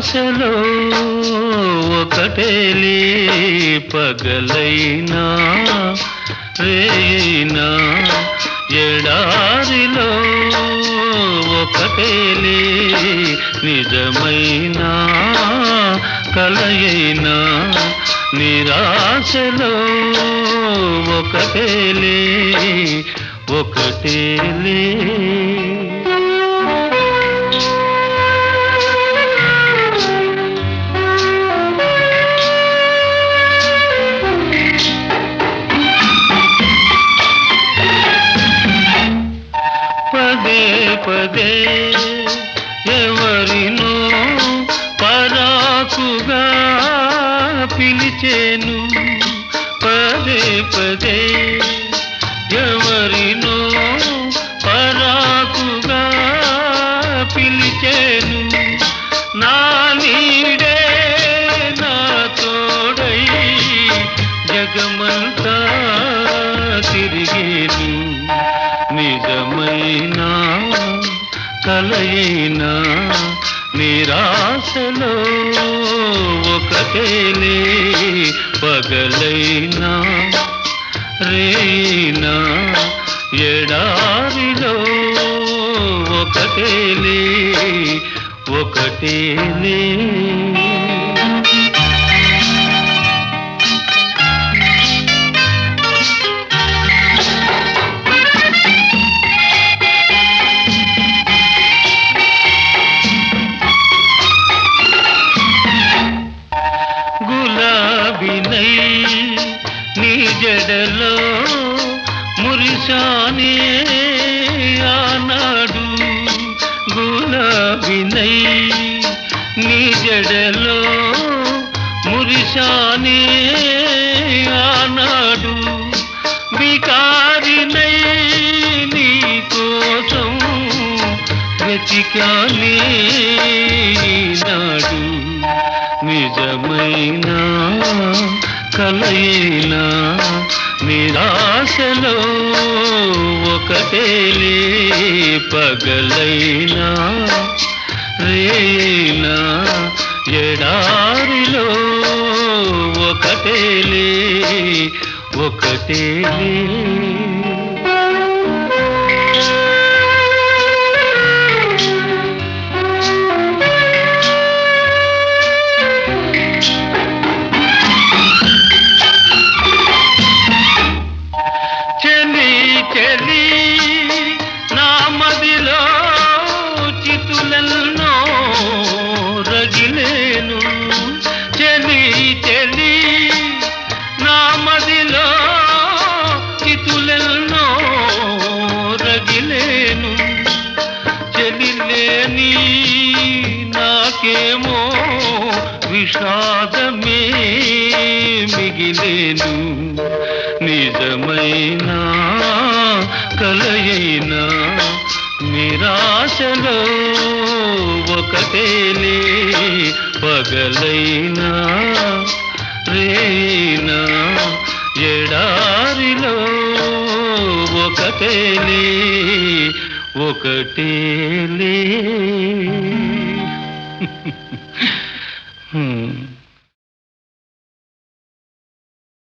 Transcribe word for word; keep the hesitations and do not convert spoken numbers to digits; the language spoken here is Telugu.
నిరాశలో ఒకటేలే పగలైనా రేయినా ఎడారిలో ఒకటేలే నిజమైనా కలయైనా నిరాశలో ఒకటేలే ఒకటేలే పదే పదే ఎవరినో పరాకుగా పిలిచేను పదే పదే ఎవరినో పరాకుగా పిలిచేను నా నీడే నా తోడై జగమంతా తిరిగేను నిజమైనా కలయినా నిరాశలో ఒకటేలే పగలైనా రేయినా ఎడారిలో ఒకటేలే ఒకటేలే గులాబినై నీ జడలో మురిశానే ఆనాడు గులాబినై నీ జడలో మురిశానే ఆనాడు బికారినై నీ కోసం వెతికానే నాడు నిజమైనా కలయినా నిరాశలో ఒకటేలే పగలైనా రేయినా ఎడారిలో ఒకటేలే ఒకటేలే చెలి నా మదిలో చితులెన్నో రగిలేను చెలి చెలి నా మదిలో చితులెన్నో రగిలేను చెలి లేని నాకేమో విషాదమే మిగిలేను నిజమైనా కలయినా నిరాశలో ఒకటేలే పగలైనా రేయినా ఎడారిలో ఒకటేలే ఒకటేలే